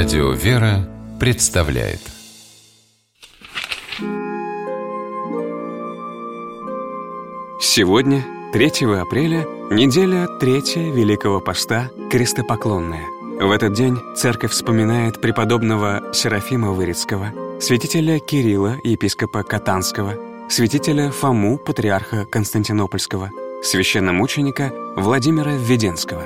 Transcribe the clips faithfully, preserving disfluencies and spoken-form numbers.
Радио «Вера» представляет. Сегодня, третьего апреля, неделя третья Великого Поста, крестопоклонная. В этот день церковь вспоминает преподобного Серафима Вырицкого, святителя Кирилла, епископа Катанского, святителя Фому, патриарха Константинопольского, священномученика Владимира Введенского.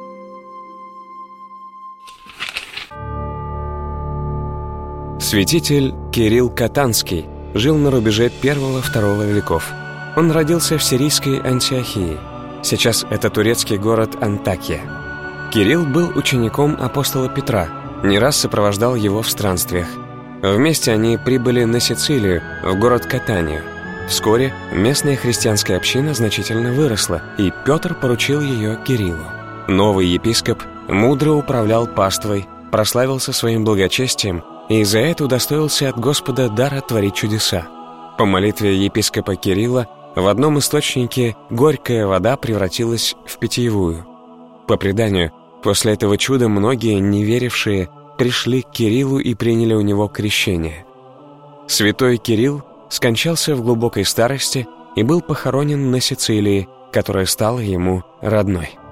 Святитель Кирилл Катанский жил на рубеже первого-второго веков. Он родился в сирийской Антиохии. Сейчас это турецкий город Антакия. Кирилл был учеником апостола Петра, не раз сопровождал его в странствиях. Вместе они прибыли на Сицилию, в город Катанию. Вскоре местная христианская община значительно выросла, и Петр поручил ее Кириллу. Новый епископ мудро управлял паствой, прославился своим благочестием и за это удостоился от Господа дара творить чудеса. По молитве епископа Кирилла в одном источнике горькая вода превратилась в питьевую. По преданию, после этого чуда многие неверившие пришли к Кириллу и приняли у него крещение. Святой Кирилл скончался в глубокой старости и был похоронен на Сицилии, которая стала ему родной.